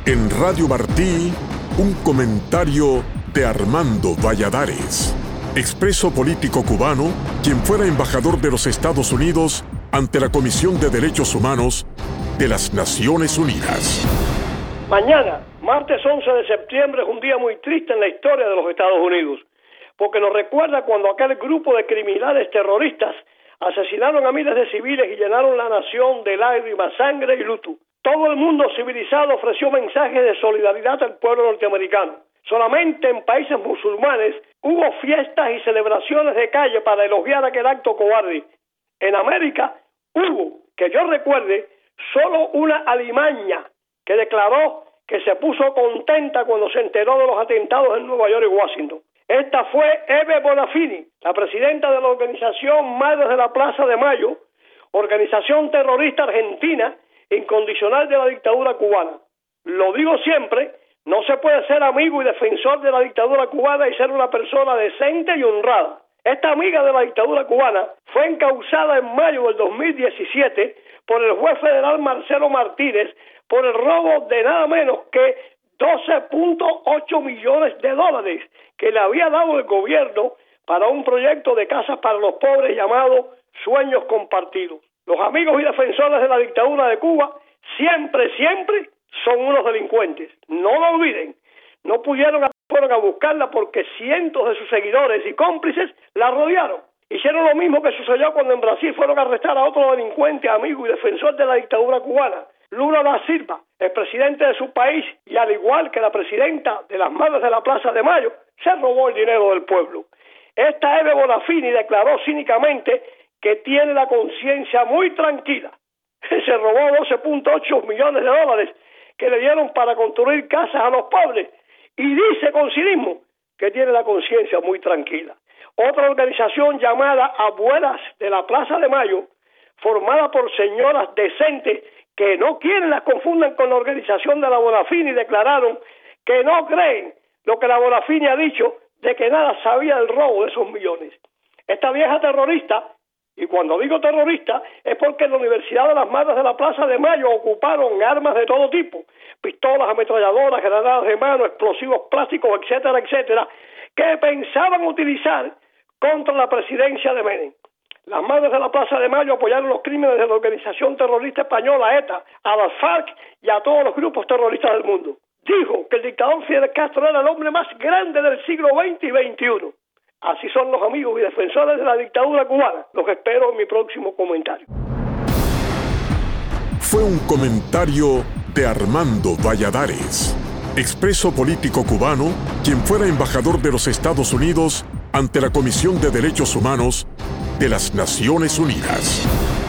En Radio Martí, un comentario de Armando Valladares, expreso político cubano, quien fuera embajador de los Estados Unidos ante la Comisión de Derechos Humanos de las Naciones Unidas. Mañana, martes 11 de septiembre, es un día muy triste en la historia de los Estados Unidos, porque nos recuerda cuando aquel grupo de criminales terroristas asesinaron a miles de civiles y llenaron la nación de lágrimas, sangre y luto. Todo el mundo civilizado ofreció mensajes de solidaridad al pueblo norteamericano. Solamente en países musulmanes hubo fiestas y celebraciones de calle para elogiar aquel acto cobarde. En América hubo, que yo recuerde, solo una alimaña que declaró que se puso contenta cuando se enteró de los atentados en Nueva York y Washington. Esta fue Eve Bonafini, la presidenta de la organización Madres de la Plaza de Mayo, organización terrorista argentina incondicional de la dictadura cubana. Lo digo siempre, no se puede ser amigo y defensor de la dictadura cubana y ser una persona decente y honrada. Esta amiga de la dictadura cubana fue encausada en mayo del 2017 por el juez federal Marcelo Martínez por el robo de nada menos que 12.8 millones de dólares que le había dado el gobierno para un proyecto de casas para los pobres llamado Sueños Compartidos. Los amigos y defensores de la dictadura de Cuba siempre son unos delincuentes. No lo olviden. No fueron a buscarla porque cientos de sus seguidores y cómplices la rodearon. Hicieron lo mismo que sucedió cuando en Brasil fueron a arrestar a otro delincuente, amigo y defensor de la dictadura cubana, Lula da Silva, el presidente de su país, y al igual que la presidenta de las Madres de la Plaza de Mayo, se robó el dinero del pueblo. Esta Eve Bonafini declaró cínicamente que tiene la conciencia muy tranquila. Se robó 12.8 millones de dólares que le dieron para construir casas a los pobres y dice con cinismo que tiene la conciencia muy tranquila. Otra organización llamada Abuelas de la Plaza de Mayo, formada por señoras decentes que no quieren las confundan con la organización de la Bonafini, declararon que no creen lo que la Bonafini ha dicho de que nada sabía del robo de esos millones. Esta vieja terrorista, y cuando digo terrorista es porque en la Universidad de las Madres de la Plaza de Mayo ocuparon armas de todo tipo, pistolas, ametralladoras, granadas de mano, explosivos plásticos, etcétera, etcétera, que pensaban utilizar contra la presidencia de Menem. Las Madres de la Plaza de Mayo apoyaron los crímenes de la organización terrorista española ETA, a las FARC y a todos los grupos terroristas del mundo. Dijo que el dictador Fidel Castro era el hombre más grande del siglo XX y XXI. Así son los amigos y defensores de la dictadura cubana. Los espero en mi próximo comentario. Fue un comentario de Armando Valladares, expreso político cubano, quien fuera embajador de los Estados Unidos ante la Comisión de Derechos Humanos de las Naciones Unidas.